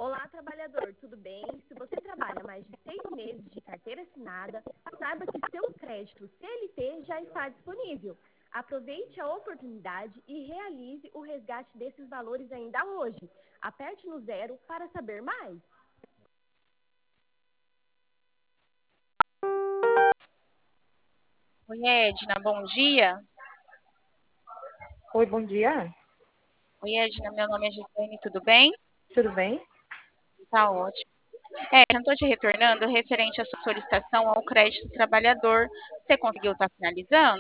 Olá, trabalhador, tudo bem? Se você trabalha mais de 6 meses de carteira assinada, saiba que seu crédito CLT já está disponível. Aproveite a oportunidade e realize o resgate desses valores ainda hoje. Aperte no zero para saber mais. Oi, Edna, bom dia. Oi, bom dia. Oi, Edna, meu nome é Gislaine, tudo bem? Tudo bem? Tá ótimo. Eu estou te retornando referente à sua solicitação ao crédito trabalhador. Você conseguiu estar finalizando?